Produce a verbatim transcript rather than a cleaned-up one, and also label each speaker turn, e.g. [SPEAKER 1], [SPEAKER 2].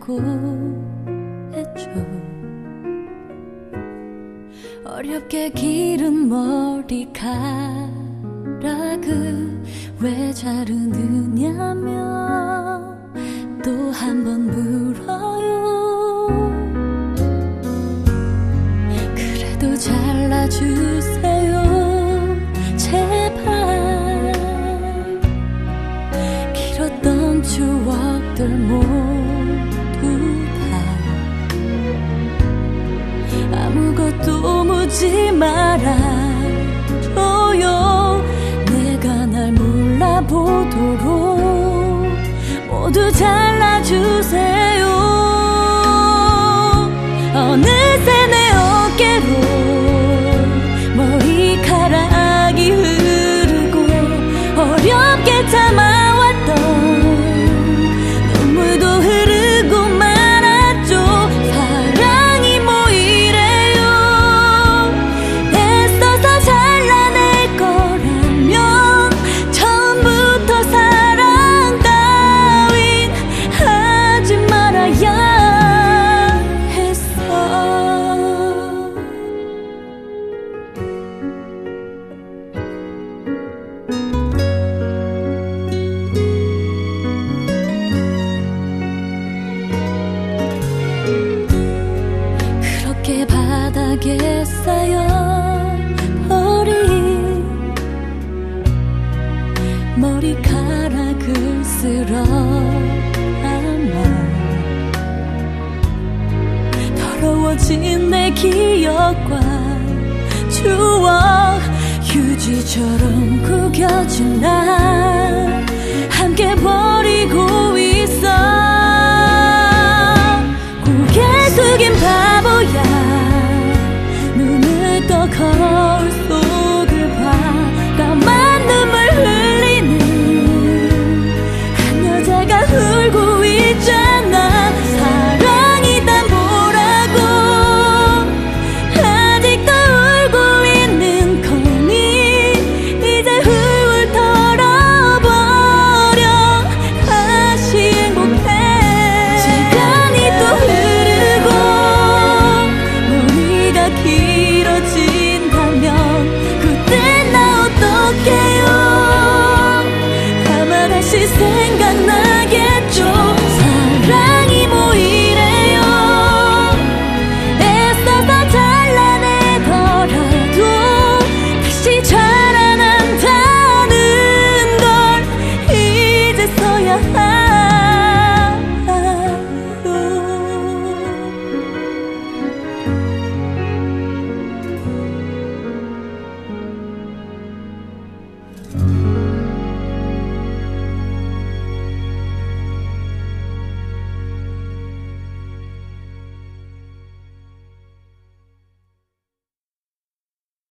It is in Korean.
[SPEAKER 1] 달라고 했죠. 어렵게 기른 머리카락을 왜 자르느냐며 또 한 번 물어요. 그래도 잘라주세요 제발. 길었던 추억들 모두 다 아무것도 묻지 말아줘요. 내가 날 몰라보도록 모두 잘라주세요. 어느새 내 어깨로 머리카락이 흐르고 어렵게 참아왔던 눈물도 흐르고 말았죠. 사랑이 뭐 이래요. 애써서 잘라낼 거라면 처음부터 사랑 따윈 하지 말아야 했어. 그렇게 바닥에 쌓여버린 머리카락을 쓸어 안아 더러워진 내 기억과 추억 휴지처럼 구겨진 날 함께 버리고 있어. 고개 숙인 바보야. 눈을 떠 거울 속을 봐. 까만 눈물 흘리는 한 여자가 울고 있잖아. 사랑이란 뭐라고 아직도 울고 있는 거니. 이제 훌훌 털어버려. 다시 행복해. 시간이 또 흐르고 머리가 길어진다면 그때 나 어떡해요. 아마 다시 생각나겠죠. 사랑이 뭐 이래요. 애써서 잘라내더라도 다시 자라난다는 걸 이제서야